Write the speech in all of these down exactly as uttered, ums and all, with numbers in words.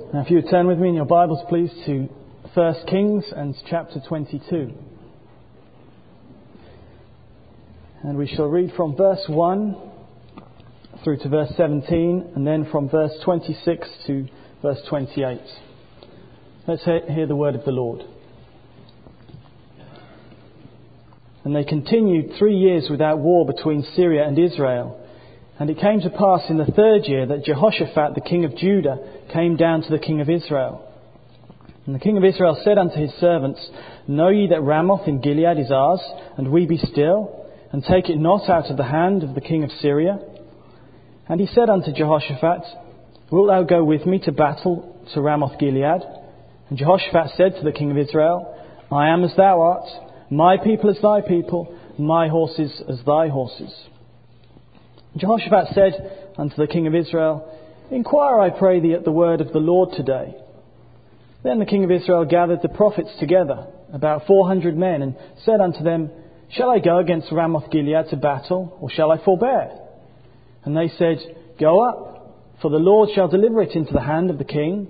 Now if you would turn with me in your Bibles please to First Kings and chapter twenty-two. And we shall read from verse one through to verse seventeen and then from verse twenty-six to verse twenty-eight. Let's hear the word of the Lord. And they continued three years without war between Syria and Israel. And it came to pass in the third year that Jehoshaphat the king of Judah came down to the king of Israel. And the king of Israel said unto his servants, Know ye that Ramoth in Gilead is ours, and we be still, and take it not out of the hand of the king of Syria? And he said unto Jehoshaphat, Wilt thou go with me to battle to Ramoth Gilead? And Jehoshaphat said to the king of Israel, I am as thou art, my people as thy people, my horses as thy horses. Jehoshaphat said unto the king of Israel, Inquire, I pray thee, at the word of the Lord today. Then the king of Israel gathered the prophets together, about four hundred men, and said unto them, Shall I go against Ramoth Gilead to battle, or shall I forbear? And they said, Go up, for the Lord shall deliver it into the hand of the king.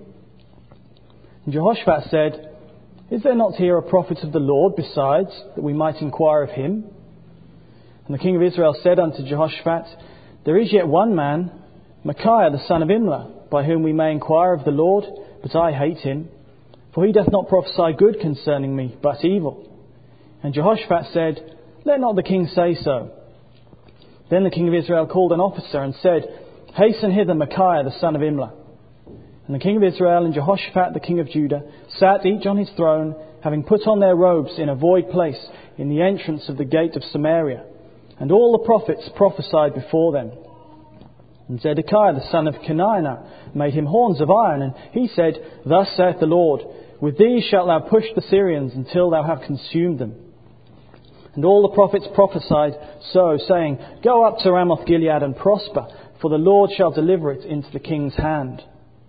And Jehoshaphat said, Is there not here a prophet of the Lord besides, that we might inquire of him? And the king of Israel said unto Jehoshaphat, There is yet one man, Micaiah the son of Imlah, by whom we may inquire of the Lord, but I hate him, for he doth not prophesy good concerning me, but evil. And Jehoshaphat said, Let not the king say so. Then the king of Israel called an officer and said, Hasten hither Micaiah the son of Imlah. And the king of Israel and Jehoshaphat the king of Judah sat each on his throne, having put on their robes in a void place in the entrance of the gate of Samaria. And all the prophets prophesied before them. And Zedekiah the son of Kenaniah made him horns of iron, and he said, Thus saith the Lord, With these shalt thou push the Syrians until thou have consumed them. And all the prophets prophesied so, saying, Go up to Ramoth Gilead and prosper, for the Lord shall deliver it into the king's hand.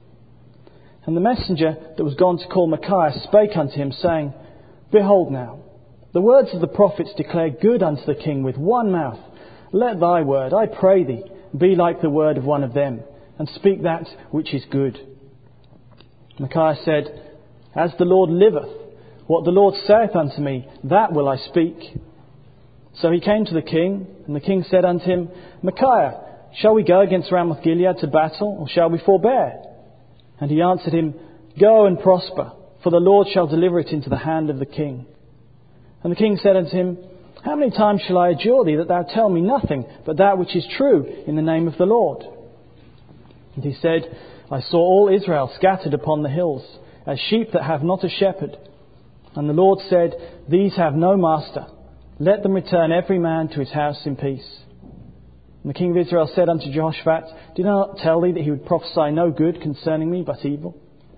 And the messenger that was gone to call Micaiah spake unto him, saying, Behold now, the words of the prophets declare good unto the king with one mouth. Let thy word, I pray thee, be like the word of one of them, and speak that which is good. Micaiah said, As the Lord liveth, what the Lord saith unto me, that will I speak. So he came to the king, and the king said unto him, Micaiah, shall we go against Ramoth Gilead to battle, or shall we forbear? And he answered him, Go and prosper, for the Lord shall deliver it into the hand of the king. And the king said unto him, How many times shall I adjure thee that thou tell me nothing but that which is true in the name of the Lord? And he said, I saw all Israel scattered upon the hills, as sheep that have not a shepherd. And the Lord said, These have no master. Let them return every man to his house in peace. And the king of Israel said unto Jehoshaphat, Did I not tell thee that he would prophesy no good concerning me, but evil?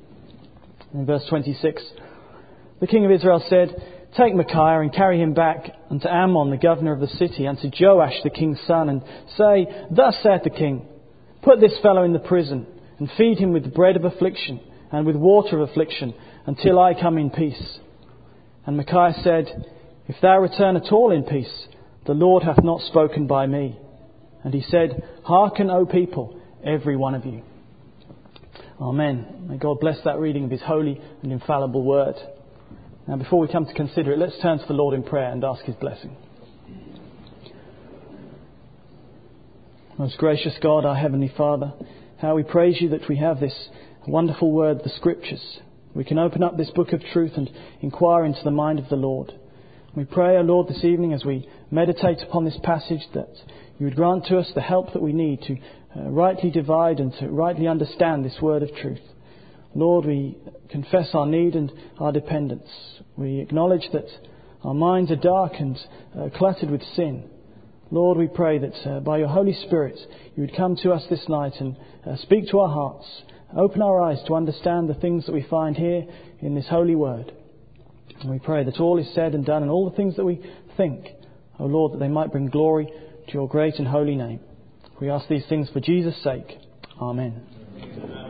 In verse twenty-six, the king of Israel said, Take Micaiah and carry him back unto Ammon, the governor of the city, unto Joash the king's son, and say, Thus saith the king, Put this fellow in the prison, and feed him with bread of affliction, and with water of affliction, until I come in peace. And Micaiah said, If thou return at all in peace, the Lord hath not spoken by me. And he said, Hearken, O people, every one of you. Amen. May God bless that reading of his holy and infallible word. Now, before we come to consider it, let's turn to the Lord in prayer and ask his blessing. Most gracious God, our Heavenly Father, how we praise you that we have this wonderful word, the Scriptures. We can open up this book of truth and inquire into the mind of the Lord. We pray, O Lord, this evening as we meditate upon this passage that you would grant to us the help that we need to uh, rightly divide and to rightly understand this word of truth. Lord, we confess our need and our dependence. We acknowledge that our minds are dark and uh, cluttered with sin. Lord, we pray that uh, by your Holy Spirit you would come to us this night and uh, speak to our hearts. Open our eyes to understand the things that we find here in this holy word. And we pray that all is said and done and all the things that we think, O Lord, that they might bring glory to your great and holy name. We ask these things for Jesus' sake. Amen. Amen.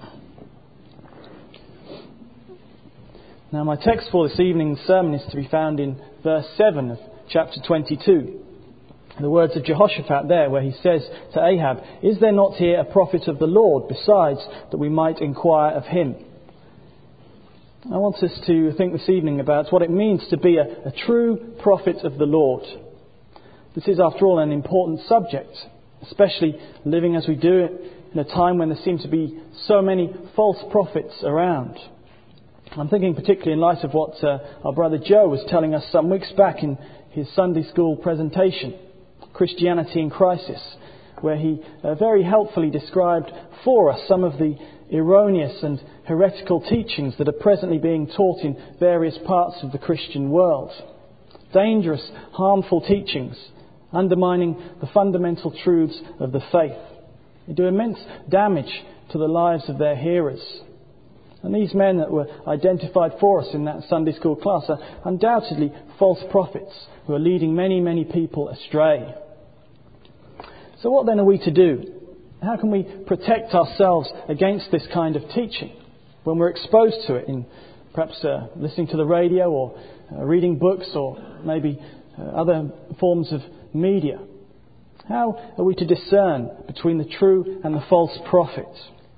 Now my text for this evening's sermon is to be found in verse seven of chapter twenty-two. The words of Jehoshaphat there, where he says to Ahab, "Is there not here a prophet of the Lord, besides that we might inquire of him?" I want us to think this evening about what it means to be a, a true prophet of the Lord. This is, after all, an important subject, especially living as we do it in a time when there seem to be so many false prophets around. I'm thinking particularly in light of what uh, our brother Joe was telling us some weeks back in his Sunday school presentation, Christianity in Crisis, where he uh, very helpfully described for us some of the erroneous and heretical teachings that are presently being taught in various parts of the Christian world. Dangerous, harmful teachings, undermining the fundamental truths of the faith. They do immense damage to the lives of their hearers. And these men that were identified for us in that Sunday school class are undoubtedly false prophets who are leading many, many people astray. So what then are we to do? How can we protect ourselves against this kind of teaching when we're exposed to it in perhaps uh, listening to the radio or uh, reading books or maybe uh, other forms of media? How are we to discern between the true and the false prophet?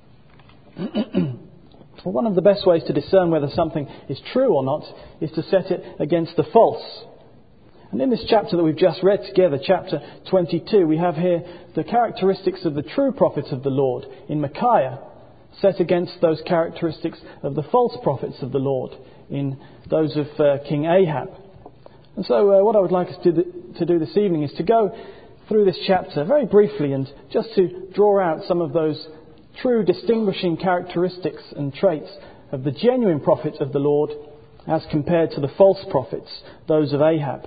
Well, one of the best ways to discern whether something is true or not is to set it against the false. And in this chapter that we've just read together, chapter twenty-two, we have here the characteristics of the true prophet of the Lord in Micaiah set against those characteristics of the false prophets of the Lord in those of uh, King Ahab. And so uh, what I would like us to, to do this evening is to go through this chapter very briefly and just to draw out some of those true distinguishing characteristics and traits of the genuine prophet of the Lord as compared to the false prophets, those of Ahab.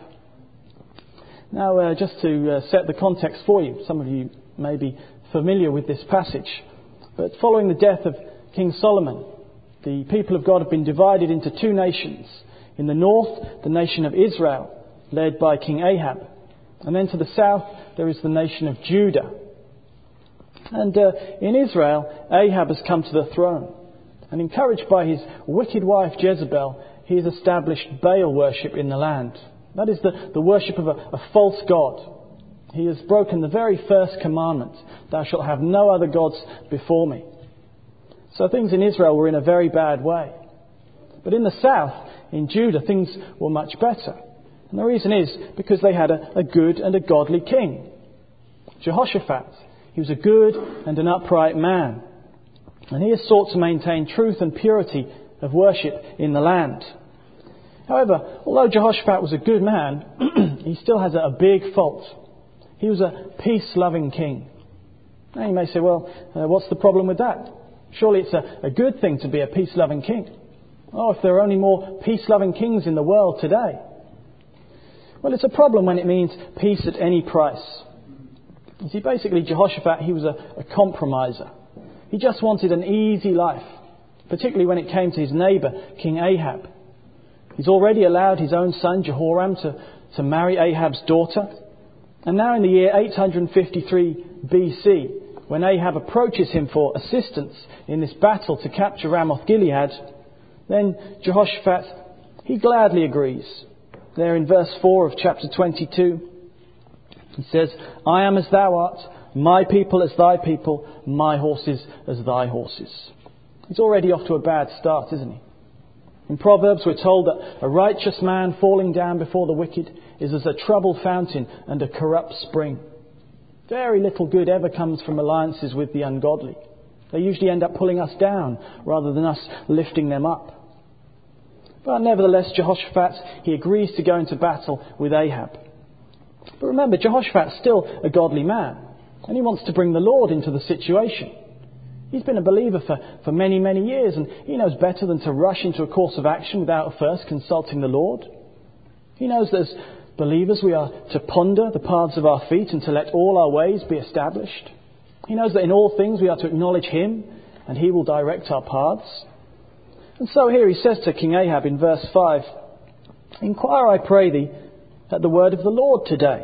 Now, uh, just to uh, set the context for you, some of you may be familiar with this passage, but following the death of King Solomon, the people of God have been divided into two nations. In the north, the nation of Israel, led by King Ahab, and then to the south, there is the nation of Judah. And uh, in Israel, Ahab has come to the throne, and encouraged by his wicked wife Jezebel, he has established Baal worship in the land. That is the, the worship of a, a false god. He has broken the very first commandment, "Thou shalt have no other gods before me." So things in Israel were in a very bad way. But in the south, in Judah, things were much better. And the reason is because they had a, a good and a godly king. Jehoshaphat, he was a good and an upright man. And he has sought to maintain truth and purity of worship in the land. However, although Jehoshaphat was a good man, he still has a, a big fault. He was a peace-loving king. Now you may say, well, uh, what's the problem with that? Surely it's a, a good thing to be a peace-loving king. Oh, if there are only more peace-loving kings in the world today. Well, it's a problem when it means peace at any price. You see, basically, Jehoshaphat, he was a, a compromiser. He just wanted an easy life, particularly when it came to his neighbour, King Ahab. He's already allowed his own son, Jehoram, to, to marry Ahab's daughter. And now in the year eight hundred fifty-three B C, when Ahab approaches him for assistance in this battle to capture Ramoth Gilead, then Jehoshaphat, he gladly agrees. There in verse four of chapter twenty-two, he says, "I am as thou art, my people as thy people, my horses as thy horses." He's already off to a bad start, isn't he? In Proverbs we're told that a righteous man falling down before the wicked is as a troubled fountain and a corrupt spring. Very little good ever comes from alliances with the ungodly. They usually end up pulling us down rather than us lifting them up. But nevertheless, Jehoshaphat, he agrees to go into battle with Ahab. But remember, Jehoshaphat's still a godly man, and he wants to bring the Lord into the situation. He's been a believer for, for many, many years, and he knows better than to rush into a course of action without first consulting the Lord. He knows that as believers we are to ponder the paths of our feet and to let all our ways be established. He knows that in all things we are to acknowledge him, and he will direct our paths. And so here he says to King Ahab in verse five, "Inquire, I pray thee, at the word of the Lord today."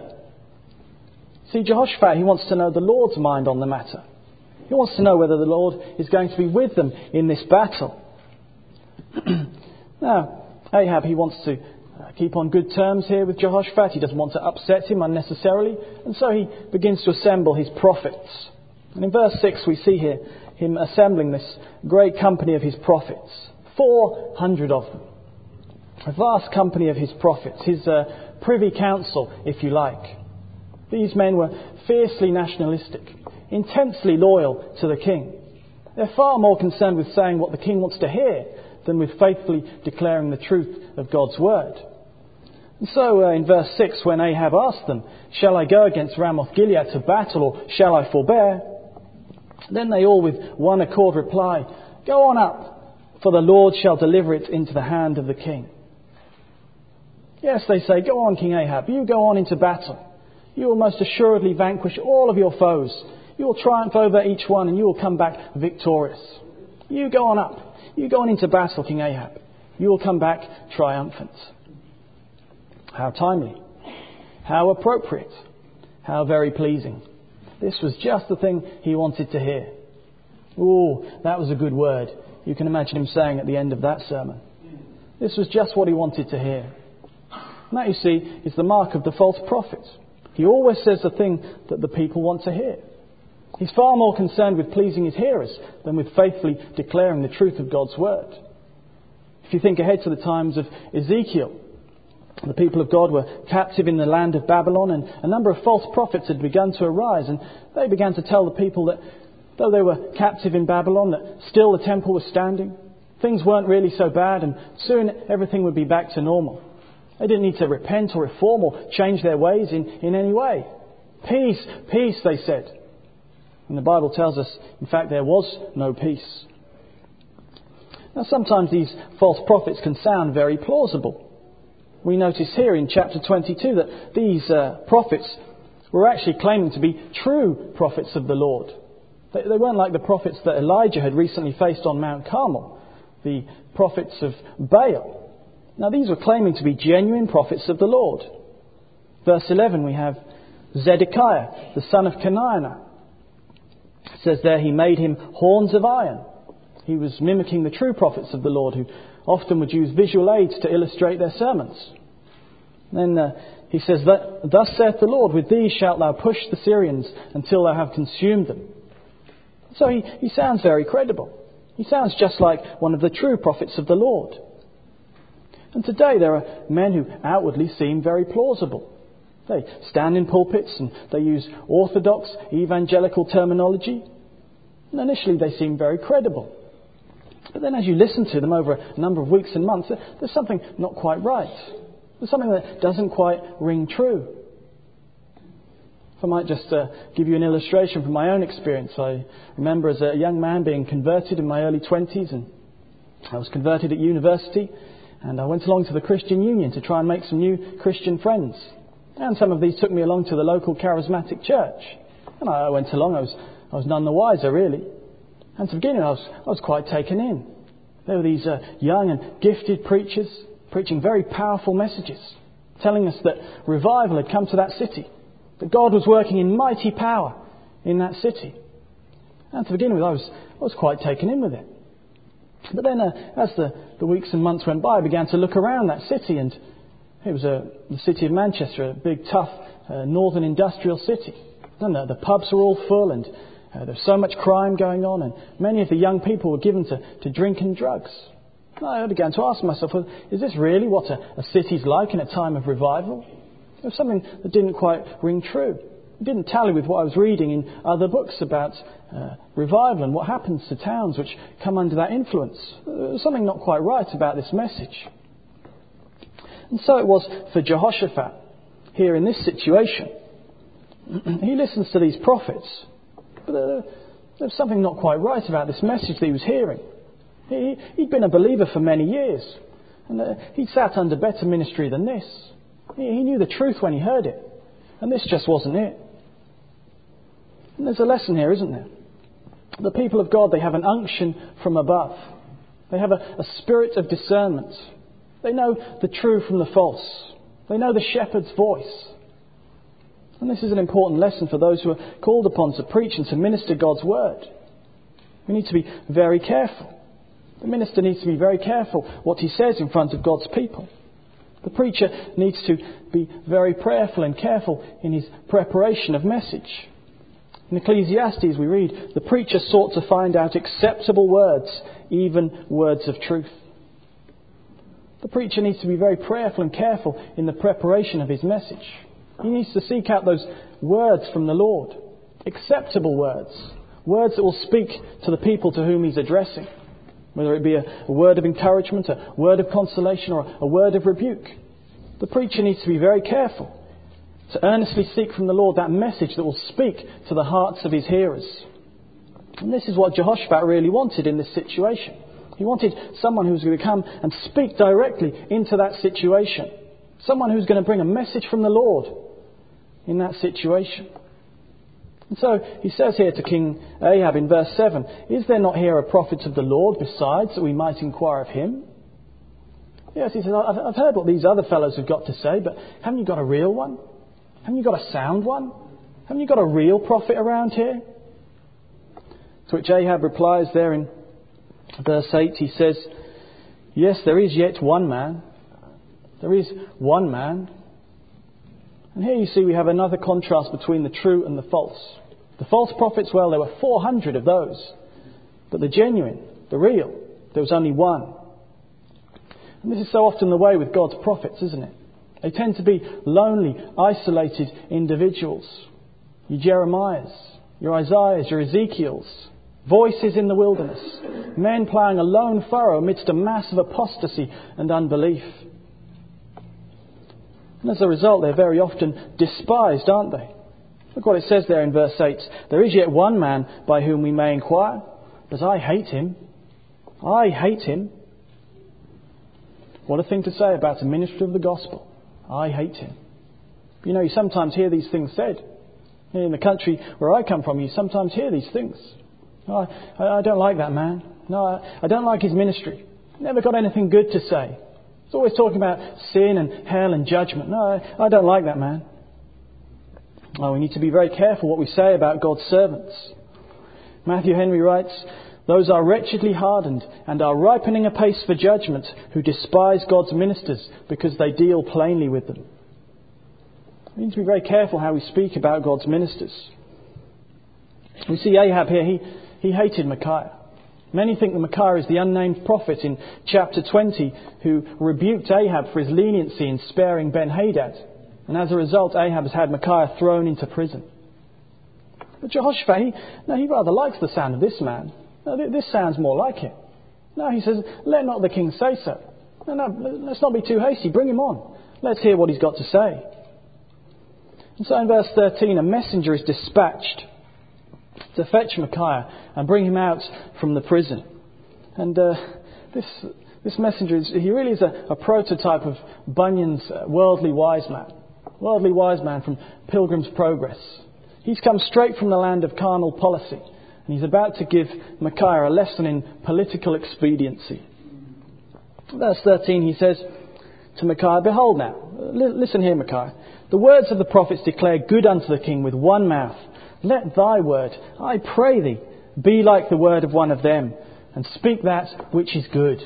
See, Jehoshaphat, he wants to know the Lord's mind on the matter. He wants to know whether the Lord is going to be with them in this battle. Now, Ahab, he wants to uh, keep on good terms here with Jehoshaphat. He doesn't want to upset him unnecessarily. And so he begins to assemble his prophets. And in verse six we see here him assembling this great company of his prophets. four hundred of them. A vast company of his prophets. His uh, privy council, if you like. These men were fiercely nationalistic, intensely loyal to the king. They're far more concerned with saying what the king wants to hear than with faithfully declaring the truth of God's word. And so uh, in verse six, when Ahab asked them, "Shall I go against Ramoth-Gilead to battle, or shall I forbear?" Then they all with one accord reply, "Go on up, for the Lord shall deliver it into the hand of the king." Yes, they say, "Go on, King Ahab, you go on into battle. You will most assuredly vanquish all of your foes. You will triumph over each one, and you will come back victorious. You go on up. You go on into battle, King Ahab. You will come back triumphant." How timely. How appropriate. How very pleasing. This was just the thing he wanted to hear. Ooh, that was a good word. You can imagine him saying at the end of that sermon. This was just what he wanted to hear. And that, you see, is the mark of the false prophet. He always says the thing that the people want to hear. He's far more concerned with pleasing his hearers than with faithfully declaring the truth of God's word. If you think ahead to the times of Ezekiel, the people of God were captive in the land of Babylon, and a number of false prophets had begun to arise, and they began to tell the people that though they were captive in Babylon, that still the temple was standing. Things weren't really so bad, and soon everything would be back to normal. They didn't need to repent or reform or change their ways in, in any way. Peace, peace, they said. And the Bible tells us, in fact, there was no peace. Now, sometimes these false prophets can sound very plausible. We notice here in chapter twenty-two that these uh, prophets were actually claiming to be true prophets of the Lord. They, they weren't like the prophets that Elijah had recently faced on Mount Carmel, the prophets of Baal. Now, these were claiming to be genuine prophets of the Lord. Verse eleven, we have Zedekiah, the son of Kenaniah. It says there, he made him horns of iron. He was mimicking the true prophets of the Lord, who often would use visual aids to illustrate their sermons. Then uh, he says, that, "Thus saith the Lord, with these shalt thou push the Syrians until thou have consumed them." So he, he sounds very credible. He sounds just like one of the true prophets of the Lord. And today there are men who outwardly seem very plausible. They stand in pulpits and they use orthodox evangelical terminology. And initially they seem very credible. But then as you listen to them over a number of weeks and months, there's something not quite right. There's something that doesn't quite ring true. If I might just uh, give you an illustration from my own experience. I remember as a young man being converted in my early twenties, and I was converted at university, and I went along to the Christian Union to try and make some new Christian friends. And some of these took me along to the local charismatic church. And I went along, I was, I was none the wiser really. And to begin with, I was, I was quite taken in. There were these uh, young and gifted preachers preaching very powerful messages, telling us that revival had come to that city, that God was working in mighty power in that city. And to begin with, I was, I was quite taken in with it. But then uh, as the, the weeks and months went by, I began to look around that city, and it was uh, the city of Manchester, a big, tough uh, northern industrial city. And the, the pubs were all full, and uh, there was so much crime going on, and many of the young people were given to, to drink and drugs. And I began to ask myself, well, is this really what a, a city's like in a time of revival? There was something that didn't quite ring true. It didn't tally with what I was reading in other books about uh, revival and what happens to towns which come under that influence. There was something not quite right about this message. And so it was for Jehoshaphat here in this situation. He listens to these prophets, but uh, there's something not quite right about this message that he was hearing. He, he'd been a believer for many years, and uh, he'd sat under better ministry than this. He, he knew the truth when he heard it, and this just wasn't it. And there's a lesson here, isn't there? The people of God, they have an unction from above. They have a, a spirit of discernment. They know the true from the false. They know the shepherd's voice. And this is an important lesson for those who are called upon to preach and to minister God's word. We need to be very careful. The minister needs to be very careful what he says in front of God's people. The preacher needs to be very prayerful and careful in his preparation of message. In Ecclesiastes we read, the preacher sought to find out acceptable words, even words of truth. The preacher needs to be very prayerful and careful in the preparation of his message. He needs to seek out those words from the Lord, acceptable words, words that will speak to the people to whom he's addressing, whether it be a, a word of encouragement, a word of consolation, or a word of rebuke. The preacher needs to be very careful to earnestly seek from the Lord that message that will speak to the hearts of his hearers. And this is what Jehoshaphat really wanted in this situation. He wanted someone who was going to come and speak directly into that situation. Someone who's going to bring a message from the Lord in that situation. And so he says here to King Ahab in verse seven, is there not here a prophet of the Lord besides, that we might inquire of him? Yes, he says, I've, I've heard what these other fellows have got to say, but haven't you got a real one? Haven't you got a sound one? Haven't you got a real prophet around here? To which Ahab replies there in verse eight, he says, yes, there is yet one man. There is one man. And here you see we have another contrast between the true and the false. The false prophets, well, there were four hundred of those. But the genuine, the real, there was only one. And this is so often the way with God's prophets, isn't it? They tend to be lonely, isolated individuals. Your Jeremiahs, your Isaiahs, your Ezekiels, voices in the wilderness, men ploughing a lone furrow amidst a mass of apostasy and unbelief. And as a result, they're very often despised, aren't they? Look what it says there in verse eight. There is yet one man by whom we may inquire, but I hate him. I hate him. What a thing to say about a minister of the gospel. I hate him. You know, you sometimes hear these things said. In the country where I come from, you sometimes hear these things. Oh, I, I don't like that man. No, I, I don't like his ministry. Never got anything good to say. He's always talking about sin and hell and judgment. No, I, I don't like that man. Oh, we need to be very careful what we say about God's servants. Matthew Henry writes, those are wretchedly hardened and are ripening apace for judgment who despise God's ministers because they deal plainly with them. We need to be very careful how we speak about God's ministers. We see Ahab here, he, he hated Micaiah. Many think that Micaiah is the unnamed prophet in chapter twenty who rebuked Ahab for his leniency in sparing Ben-Hadad. And as a result, Ahab has had Micaiah thrown into prison. But Jehoshaphat, he, no, he rather likes the sound of this man. No, this sounds more like it. No, he says, let not the king say so. No, no, let's not be too hasty. Bring him on. Let's hear what he's got to say. And so in verse thirteen, a messenger is dispatched to fetch Micaiah and bring him out from the prison. And uh, this this messenger, is, he really is a, a prototype of Bunyan's uh, worldly wise man. Worldly wise man from Pilgrim's Progress. He's come straight from the land of carnal policy. And he's about to give Micaiah a lesson in political expediency. Verse thirteen, he says to Micaiah, behold now, listen here, Micaiah. The words of the prophets declare good unto the king with one mouth. Let thy word, I pray thee, be like the word of one of them, and speak that which is good.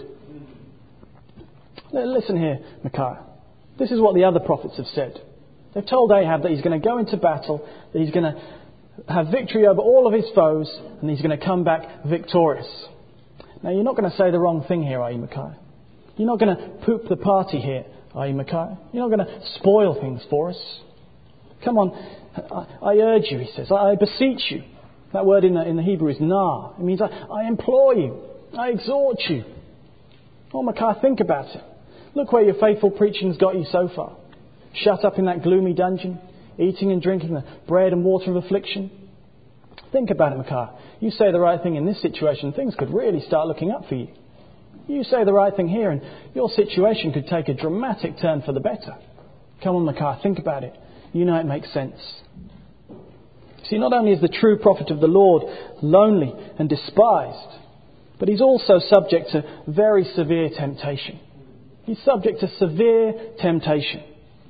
Listen here, Micaiah. This is what the other prophets have said. They've told Ahab that he's going to go into battle, that he's going to have victory over all of his foes, and he's going to come back victorious. Now, you're not going to say the wrong thing here, are you, Micaiah? You're not going to poop the party here, are you, Micaiah? You're not going to spoil things for us. Come on, I, I urge you, he says. I, I beseech you. That word in the, in the Hebrew is nah. It means I, I implore you. I exhort you. Oh, Micaiah, think about it. Look where your faithful preaching's got you so far. Shut up in that gloomy dungeon, eating and drinking the bread and water of affliction. Think about it, Micaiah. You say the right thing in this situation, things could really start looking up for you. You say the right thing here and your situation could take a dramatic turn for the better. Come on, Micaiah, think about it. You know it makes sense. See, not only is the true prophet of the Lord lonely and despised, but he's also subject to very severe temptation. He's subject to severe temptation.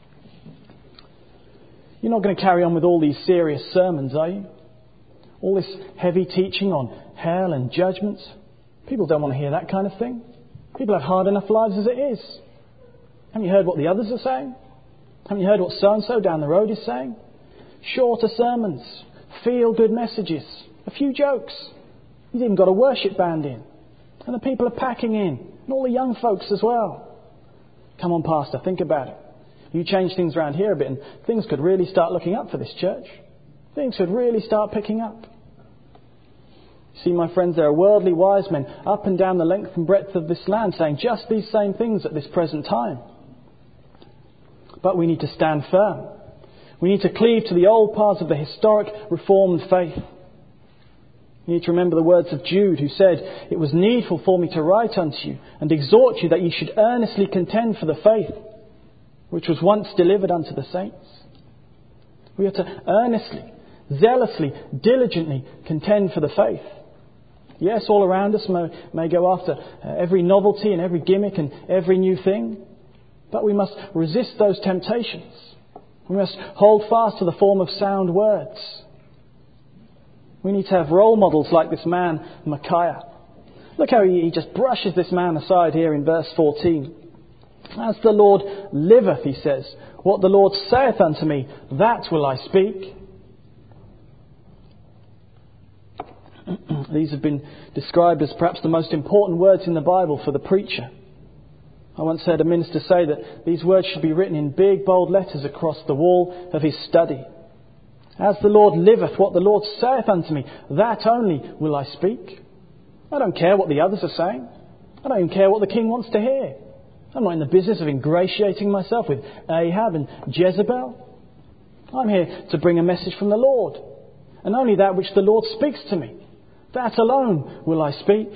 You're not going to carry on with all these serious sermons, are you? All this heavy teaching on hell and judgments. People don't want to hear that kind of thing. People have hard enough lives as it is. Haven't you heard what the others are saying? Haven't you heard what so-and-so down the road is saying? Shorter sermons, feel-good messages, a few jokes. He's even got a worship band in. And the people are packing in. And all the young folks as well. Come on, Pastor, think about it. You change things around here a bit and things could really start looking up for this church. Things could really start picking up. See, my friends, there are worldly wise men up and down the length and breadth of this land saying just these same things at this present time. But we need to stand firm. We need to cleave to the old paths of the historic Reformed faith. You need to remember the words of Jude, who said, "It was needful for me to write unto you and exhort you that ye should earnestly contend for the faith which was once delivered unto the saints." We are to earnestly, zealously, diligently contend for the faith. Yes, all around us may, may go after every novelty and every gimmick and every new thing, but we must resist those temptations. We must hold fast to the form of sound words. We need to have role models like this man, Micaiah. Look how he, he just brushes this man aside here in verse fourteen. "As the Lord liveth," he says, "what the Lord saith unto me, that will I speak." These have been described as perhaps the most important words in the Bible for the preacher. I once heard a minister say that these words should be written in big, bold letters across the wall of his study. "As the Lord liveth, what the Lord saith unto me, that only will I speak." I don't care what the others are saying. I don't even care what the king wants to hear. I'm not in the business of ingratiating myself with Ahab and Jezebel. I'm here to bring a message from the Lord, and only that which the Lord speaks to me. That alone will I speak.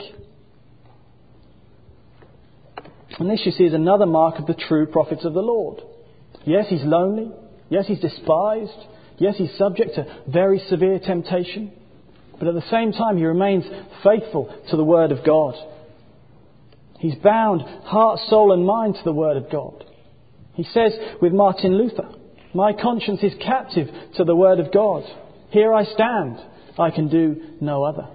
And this, you see, is another mark of the true prophets of the Lord. Yes, he's lonely. Yes, he's despised. Yes, he's subject to very severe temptation. But at the same time, he remains faithful to the Word of God. He's bound heart, soul and mind to the Word of God. He says with Martin Luther, "My conscience is captive to the Word of God. Here I stand. I can do no other."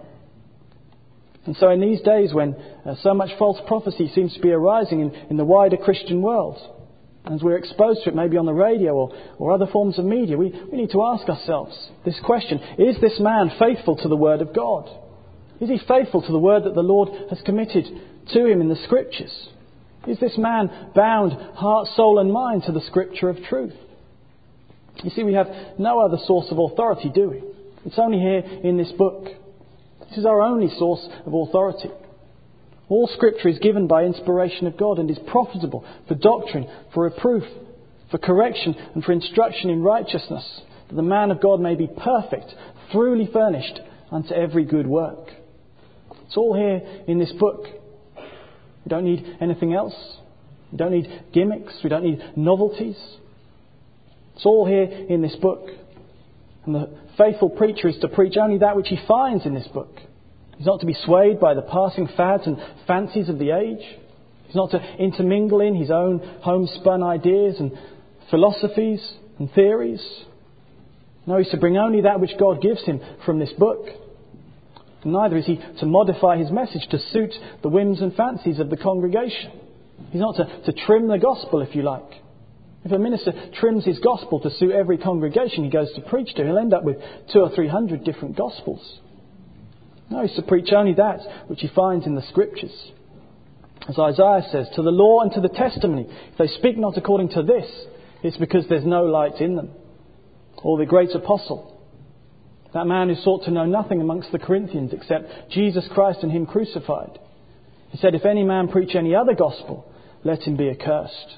And so in these days when uh, so much false prophecy seems to be arising in, in the wider Christian world, as we're exposed to it maybe on the radio or, or other forms of media, we, we need to ask ourselves this question: is this man faithful to the Word of God? Is he faithful to the Word that the Lord has committed to him in the Scriptures? Is this man bound heart, soul and mind to the Scripture of truth? You see, we have no other source of authority, do we? It's only here in this book. This is our only source of authority. All Scripture is given by inspiration of God and is profitable for doctrine, for reproof, for correction and for instruction in righteousness, that the man of God may be perfect, thoroughly furnished unto every good work. It's all here in this book. We don't need anything else. We don't need gimmicks. We don't need novelties. It's all here in this book. And the faithful preacher is to preach only that which he finds in this book. He's not to be swayed by the passing fads and fancies of the age. He's not to intermingle in his own homespun ideas and philosophies and theories. No, he's to bring only that which God gives him from this book. And neither is he to modify his message to suit the whims and fancies of the congregation. He's not to, to trim the gospel, if you like. If a minister trims his gospel to suit every congregation he goes to preach to, he'll end up with two or three hundred different gospels. No, he's to preach only that which he finds in the Scriptures. As Isaiah says, "To the law and to the testimony, if they speak not according to this, it's because there's no light in them." Or the great apostle, that man who sought to know nothing amongst the Corinthians except Jesus Christ and him crucified. He said, "If any man preach any other gospel, let him be accursed."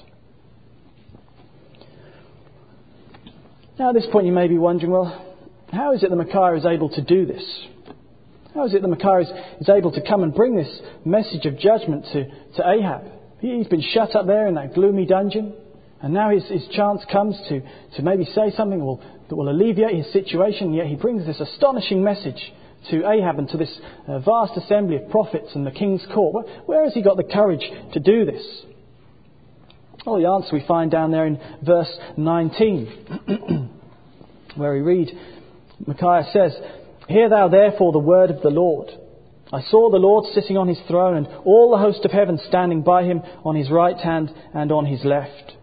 Now at this point you may be wondering, well, how is it that Micaiah is able to do this? How is it that Micaiah is, is able to come and bring this message of judgment to, to Ahab? He, he's been shut up there in that gloomy dungeon, and now his, his chance comes to, to maybe say something that will, that will alleviate his situation, and yet he brings this astonishing message to Ahab and to this uh, vast assembly of prophets and the king's court. Where, where has he got the courage to do this? Well, the answer we find down there in verse nineteen, where we read, Micaiah says, "Hear thou therefore the word of the Lord. I saw the Lord sitting on his throne and all the host of heaven standing by him on his right hand and on his left.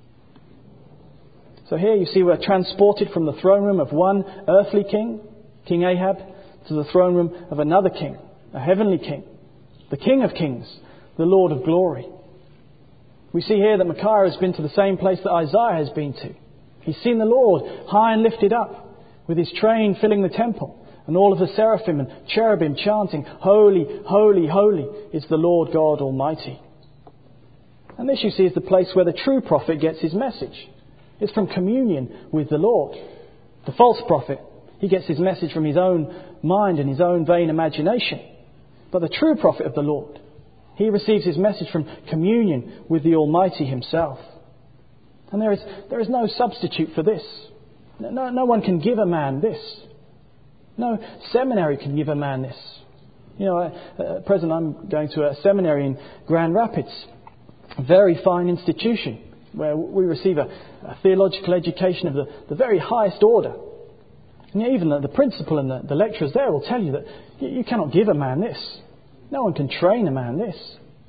So here you see we're transported from the throne room of one earthly king, King Ahab, to the throne room of another king, a heavenly king, the King of kings, the Lord of glory. We see here that Micaiah has been to the same place that Isaiah has been to. He's seen the Lord high and lifted up, with his train filling the temple, and all of the seraphim and cherubim chanting, "Holy, holy, holy is the Lord God Almighty." And this, you see, is the place where the true prophet gets his message. It's from communion with the Lord. The false prophet, he gets his message from his own mind and his own vain imagination. But the true prophet of the Lord, he receives his message from communion with the Almighty himself. And there is, there is no substitute for this. No, no one can give a man this. No seminary can give a man this. You know, at present I'm going to a seminary in Grand Rapids, a very fine institution where we receive a, a theological education of the, the very highest order. And even the, the principal and the, the lecturers there will tell you that you, you cannot give a man this. No one can train a man this.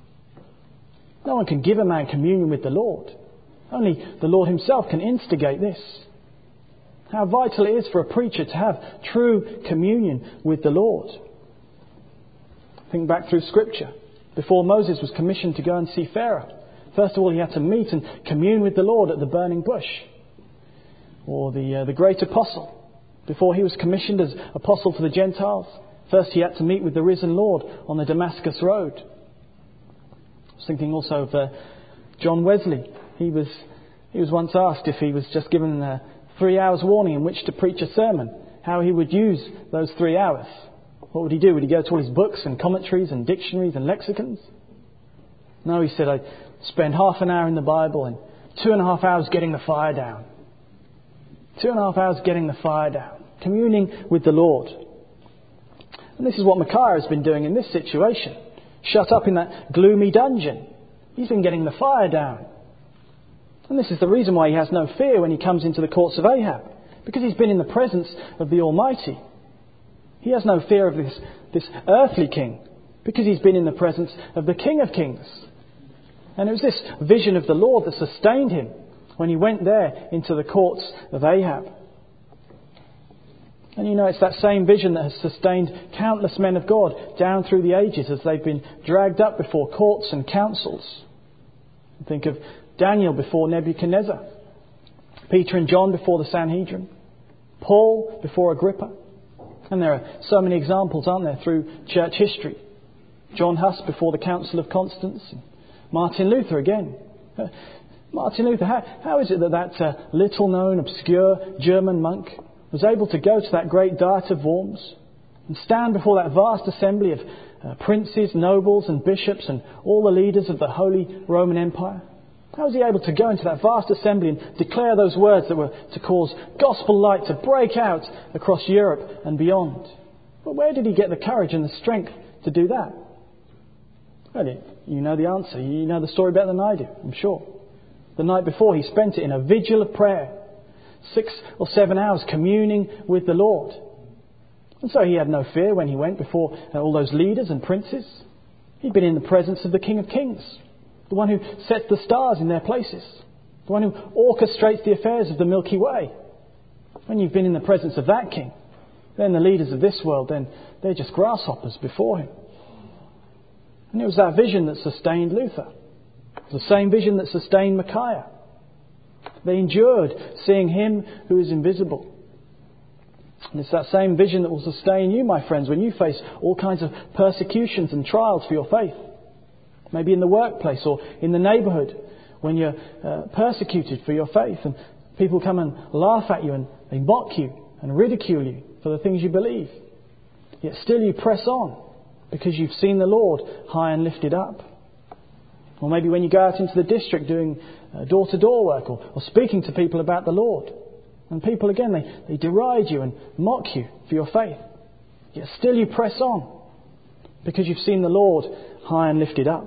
No one can give a man communion with the Lord. Only the Lord himself can instigate this. How vital it is for a preacher to have true communion with the Lord. Think back through Scripture. Before Moses was commissioned to go and see Pharaoh, first of all he had to meet and commune with the Lord at the burning bush. Or the, uh, the great apostle. Before he was commissioned as apostle to the Gentiles, first he had to meet with the risen Lord on the Damascus road. I was thinking also of uh, John Wesley. He was, he was once asked if he was just given uh, three hours warning in which to preach a sermon, how he would use those three hours. What would he do? Would he go to all his books and commentaries and dictionaries and lexicons? No, he said, I'd spend half an hour in the Bible and two and a half hours getting the fire down. Two and a half hours getting the fire down. Communing with the Lord. And this is what Micaiah has been doing in this situation. Shut up in that gloomy dungeon. He's been getting the fire down. And this is the reason why he has no fear when he comes into the courts of Ahab. Because he's been in the presence of the Almighty. He has no fear of this, this earthly king. Because he's been in the presence of the King of kings. And it was this vision of the Lord that sustained him when he went there into the courts of Ahab. And you know, it's that same vision that has sustained countless men of God down through the ages as they've been dragged up before courts and councils. Think of Daniel before Nebuchadnezzar, Peter and John before the Sanhedrin, Paul before Agrippa. And there are so many examples, aren't there, through church history. John Huss before the Council of Constance, Martin Luther again. Uh, Martin Luther, how, how is it that that uh, little-known, obscure German monk was able to go to that great Diet of Worms and stand before that vast assembly of uh, princes, nobles and bishops and all the leaders of the Holy Roman Empire? How was he able to go into that vast assembly and declare those words that were to cause gospel light to break out across Europe and beyond? But where did he get the courage and the strength to do that? Well, you know the answer. You know the story better than I do, I'm sure. The night before, he spent it in a vigil of prayer. Six or seven hours communing with the Lord. And so he had no fear when he went before all those leaders and princes. He'd been in the presence of the King of Kings. The one who sets the stars in their places. The one who orchestrates the affairs of the Milky Way. When you've been in the presence of that King, then the leaders of this world, then they're just grasshoppers before him. And it was that vision that sustained Luther. It was the same vision that sustained Micaiah. They endured seeing him who is invisible. And it's that same vision that will sustain you, my friends, when you face all kinds of persecutions and trials for your faith. Maybe in the workplace or in the neighbourhood when you're uh, persecuted for your faith and people come and laugh at you and they mock you and ridicule you for the things you believe. Yet still you press on because you've seen the Lord high and lifted up. Or maybe when you go out into the district doing uh, door-to-door work or, or speaking to people about the Lord. And people again, they, they deride you and mock you for your faith. Yet still you press on because you've seen the Lord high and lifted up.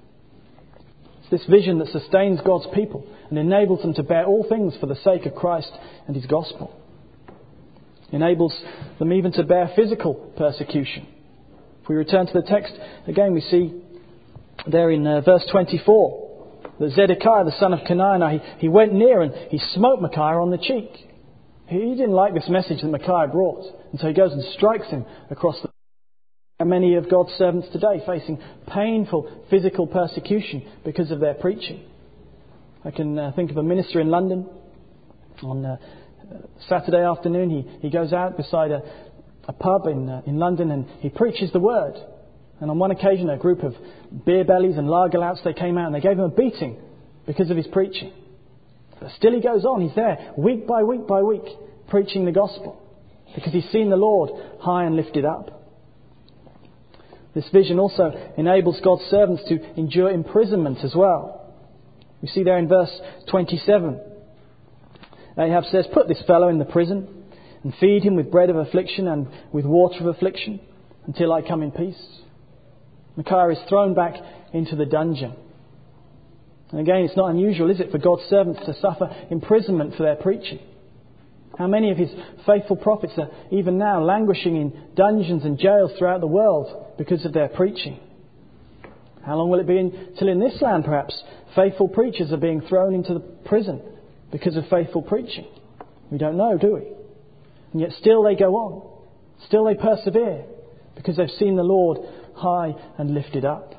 It's this vision that sustains God's people and enables them to bear all things for the sake of Christ and his gospel. Enables them even to bear physical persecution. If we return to the text, again we see there in uh, verse twenty-four that Zedekiah, the son of Kenana, he, he went near and he smote Micaiah on the cheek. He, he didn't like this message that Micaiah brought, and so he goes and strikes him across the... And many of God's servants today facing painful physical persecution because of their preaching. I can uh, think of a minister in London. On uh, Saturday afternoon, he, he goes out beside a, a pub in uh, in London and he preaches the word. And on one occasion, a group of beer bellies and lager louts, they came out and they gave him a beating because of his preaching. But still he goes on. He's there week by week by week preaching the gospel because he's seen the Lord high and lifted up. This vision also enables God's servants to endure imprisonment as well. We see there in verse twenty-seven, Ahab says, "Put this fellow in the prison and feed him with bread of affliction and with water of affliction until I come in peace." Micaiah is thrown back into the dungeon. And again, it's not unusual, is it, for God's servants to suffer imprisonment for their preaching? How many of his faithful prophets are even now languishing in dungeons and jails throughout the world because of their preaching? How long will it be until in this land, perhaps, faithful preachers are being thrown into the prison because of faithful preaching? We don't know, do we? And yet still they go on. Still they persevere because they've seen the Lord high and lifted up.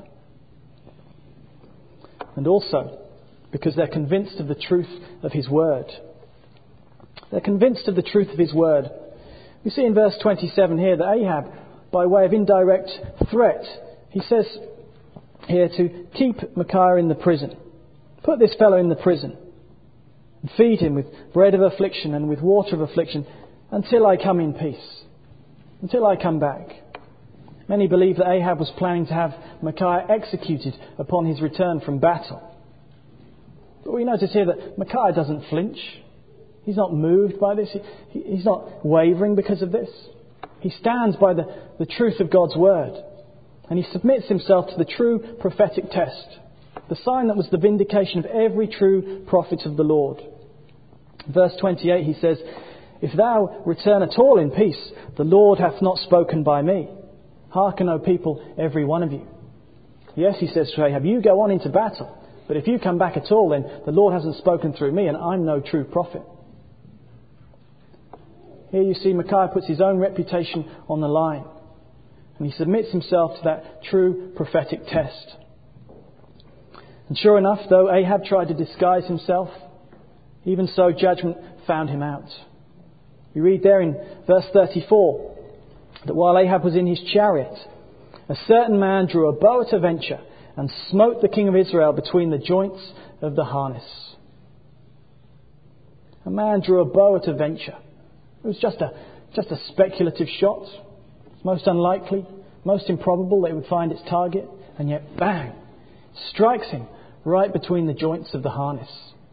And also because they're convinced of the truth of his word. They're convinced of the truth of his word. We see in verse twenty-seven here that Ahab, by way of indirect threat, he says here to keep Micaiah in the prison. Put this fellow in the prison and feed him with bread of affliction and with water of affliction until I come in peace, until I come back. Many believe that Ahab was planning to have Micaiah executed upon his return from battle. But we notice here that Micaiah doesn't flinch. He's not moved by this. He, he's not wavering because of this. He stands by the, the truth of God's word. And he submits himself to the true prophetic test. The sign that was the vindication of every true prophet of the Lord. Verse twenty-eight, he says, "If thou return at all in peace, the Lord hath not spoken by me. Hearken, O people, every one of you." Yes, he says to Ahab, you go on into battle. But if you come back at all, then the Lord hasn't spoken through me and I'm no true prophet. Here you see Micaiah puts his own reputation on the line. And he submits himself to that true prophetic test. And sure enough, though Ahab tried to disguise himself, even so judgment found him out. We read there in verse thirty-four that while Ahab was in his chariot, a certain man drew a bow at a venture and smote the king of Israel between the joints of the harness. A man drew a bow at a venture. It was just a just a speculative shot. It's most unlikely, most improbable that it would find its target, and yet bang, strikes him right between the joints of the harness.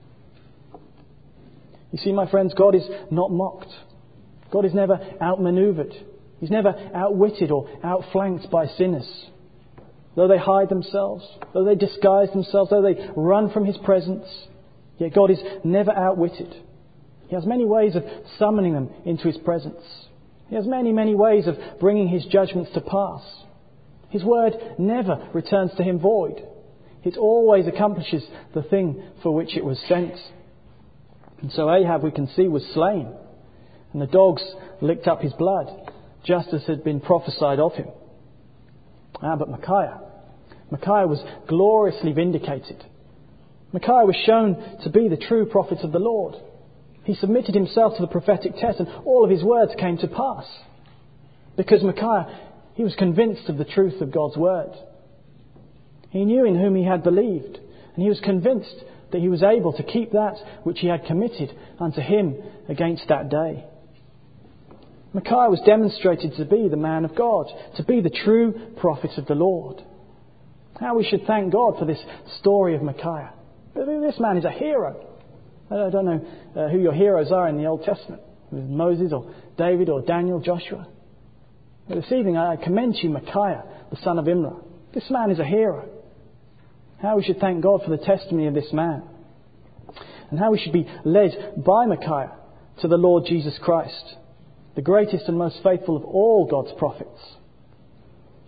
You see, my friends, God is not mocked. God is never outmaneuvered. He's never outwitted or outflanked by sinners. Though they hide themselves, though they disguise themselves, though they run from his presence, yet God is never outwitted. He has many ways of summoning them into his presence. He has many, many ways of bringing his judgments to pass. His word never returns to him void. It always accomplishes the thing for which it was sent. And so Ahab, we can see, was slain. And the dogs licked up his blood, just as had been prophesied of him. Ah, but Micaiah. Micaiah was gloriously vindicated. Micaiah was shown to be the true prophet of the Lord. He submitted himself to the prophetic test and all of his words came to pass. Because Micaiah, he was convinced of the truth of God's word. He knew in whom he had believed, and he was convinced that he was able to keep that which he had committed unto him against that day. Micaiah was demonstrated to be the man of God, to be the true prophet of the Lord. How we should thank God for this story of Micaiah. This man is a hero. I don't know uh, who your heroes are in the Old Testament. Moses or David or Daniel, Joshua. But this evening I commend to you Micaiah, the son of Imlah. This man is a hero. How we should thank God for the testimony of this man. And how we should be led by Micaiah to the Lord Jesus Christ, the greatest and most faithful of all God's prophets.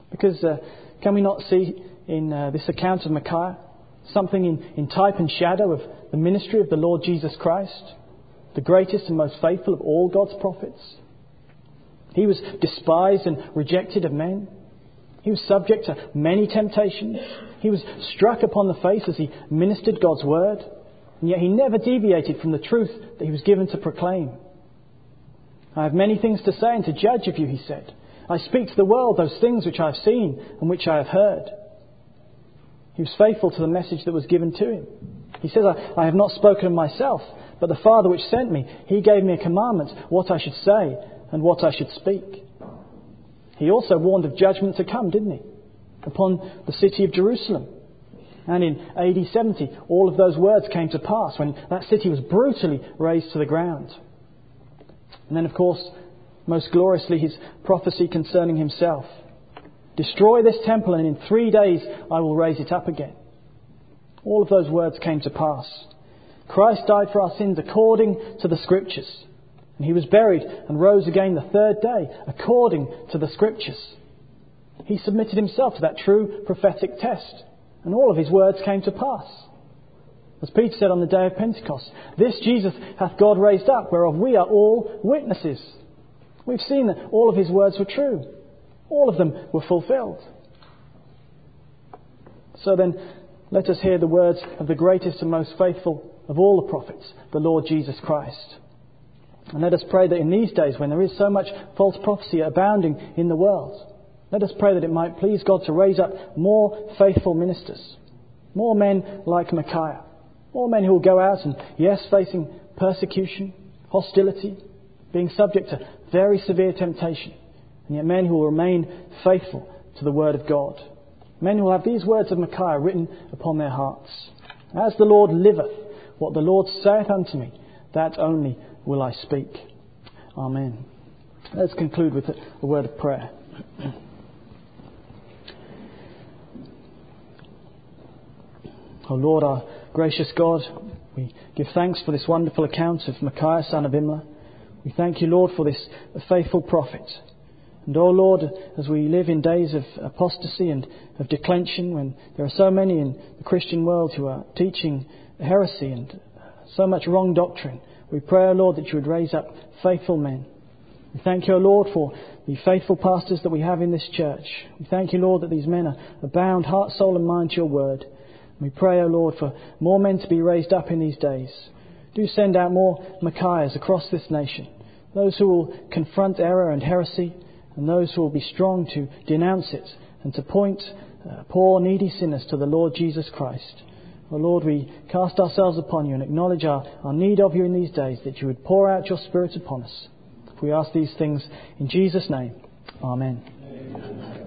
Because uh, can we not see in uh, this account of Micaiah something in, in type and shadow of the ministry of the Lord Jesus Christ, the greatest and most faithful of all God's prophets? He was despised and rejected of men. He was subject to many temptations. He was struck upon the face as he ministered God's word. And yet he never deviated from the truth that he was given to proclaim. I have many things to say and to judge of you, he said. I speak to the world those things which I have seen and which I have heard. He was faithful to the message that was given to him. He says, I, I have not spoken of myself, but the Father which sent me, he gave me a commandment, what I should say and what I should speak. He also warned of judgment to come, didn't he? Upon the city of Jerusalem. And in A D seventy, all of those words came to pass when that city was brutally razed to the ground. And then, of course, most gloriously, his prophecy concerning himself. Destroy this temple and in three days I will raise it up again. All of those words came to pass. Christ died for our sins according to the Scriptures. And he was buried and rose again the third day according to the Scriptures. He submitted himself to that true prophetic test. And all of his words came to pass. As Peter said on the day of Pentecost, this Jesus hath God raised up, whereof we are all witnesses. We've seen that all of his words were true. All of them were fulfilled. So then, let us hear the words of the greatest and most faithful of all the prophets, the Lord Jesus Christ. And let us pray that in these days, when there is so much false prophecy abounding in the world, let us pray that it might please God to raise up more faithful ministers, more men like Micaiah, more men who will go out and, yes, facing persecution, hostility, being subject to very severe temptation, and yet men who will remain faithful to the Word of God. Men who will have these words of Micaiah written upon their hearts. As the Lord liveth, what the Lord saith unto me, that only will I speak. Amen. Let's conclude with a word of prayer. O Lord, our gracious God, we give thanks for this wonderful account of Micaiah, son of Imlah. We thank you, Lord, for this faithful prophet. And, O Lord, as we live in days of apostasy and of declension, when there are so many in the Christian world who are teaching heresy and so much wrong doctrine, we pray, O Lord, that you would raise up faithful men. We thank you, O Lord, for the faithful pastors that we have in this church. We thank you, Lord, that these men are bound, heart, soul and mind to your word. We pray, O Lord, for more men to be raised up in these days. Do send out more Micaiahs across this nation, those who will confront error and heresy, and those who will be strong to denounce it and to point uh, poor, needy sinners to the Lord Jesus Christ. O Lord, we cast ourselves upon you and acknowledge our, our need of you in these days, that you would pour out your Spirit upon us. We ask these things in Jesus' name. Amen. Amen.